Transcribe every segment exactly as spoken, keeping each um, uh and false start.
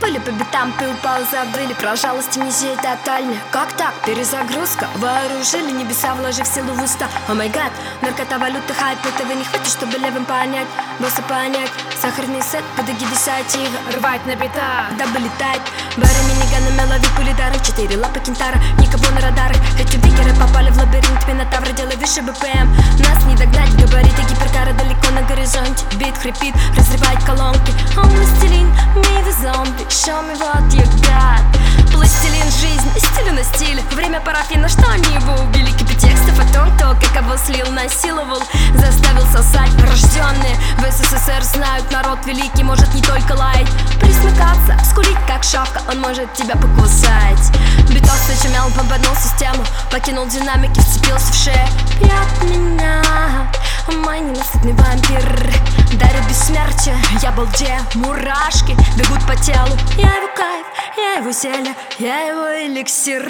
Пыли по битам, ты упал, забыли про жалости низей тотальная. Как так? Перезагрузка. Вооружили небеса, вложив силу в уста. О май гад, наркота, валюта, хайп. Этого не хватит, чтобы левым понять, босса понять. Сахарный сет под эгидой сатира. Рвать на битах, дабы летать. Бары, миниганы, лови пули дары. Четыре лапы кентара, никого на радарах. Эти бикеры попали в лабиринт Минотавра, делай выше БПМ. Нас не догнать, габариты гиперкара далеко на горизонте. Бит хрипит, разрывает колонки. Он властелин, мы его зомби. Show me what you got. Пластилин, жизнь, стилю на стиле. Время парафина, что они его убили. Кипи текстов о том, кто как кого слил, насиловал, заставил сосать. Рожденные в СССР знают, народ великий может не только лаять, присмыкаться, скулить как шавка, он может тебя покусать. Биток зачумел, бомбанул систему, покинул динамики, вцепился в шею. Пьет меня мой ненасытный вампир, дарит бессмертие, я балде. Мурашки бегут по телу, я его кайф, я его зелье, я его эликсир.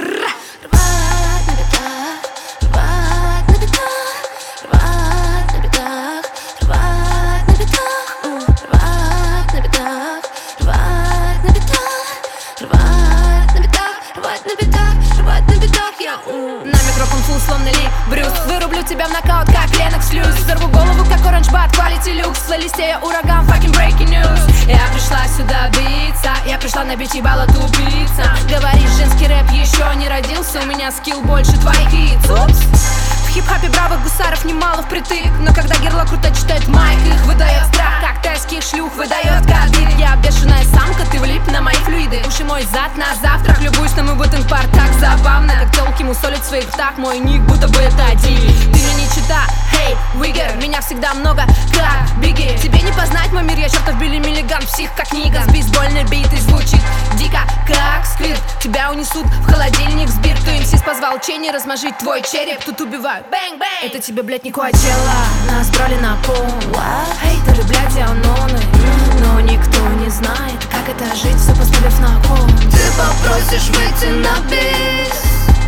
Рвать на битах, рвать на битах, рвать на битах, рвать на битах, рвать на битах, рвать на битах, рвать на битах, рвать на битах, рвать на битах, я на микрофон фул, словно Ли Брюс. Вырублю тебя в нокаут, как Ленокс Люс. Взорву голову, как Оранж Бат, quality люкс. В плейлисте я ураган, fucking breaking news. Я пришла сюда биться, я пришла на бить ебало тупица. Говоришь, женский рэп еще не родился, у меня скилл больше твоих хитс. Упс. В хип-хопе бравых гусаров немало впритык, но когда герла круто читает майк, их выдает страх, как тайских шлюх выдает кадыр. Я бешеная самка, ты влип на мои флюиды. Уши мой зад на завтрак, любуюсь на мой бутенпар. Так забавно, как телки мусолят своих так. Мой ник будто бы это один. Ты мне не чита, hey, Уигер, меня всегда много, как Бигги. Тебе не познать мой мир, я чертов Билли Миллиган. Псих, как Ниган, бейсбольный бит и звучит дико, как сквирт. Тебя унесут в холодильник с бир. Кто им сис позвал Ченни размажить твой череп. Тут убивают, бэнг-бэнг. Это тебе, блядь, не Коачелла. Нас брали на пол. Хейтеры, блядь, дианоны. Но никто не знает, как это жить, все поставив на кон. Ты попросишь выйти на бис,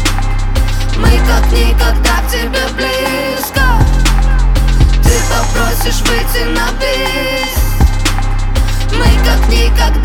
мы как никогда к тебе близко. Ты попросишь выйти на бис, мы как никогда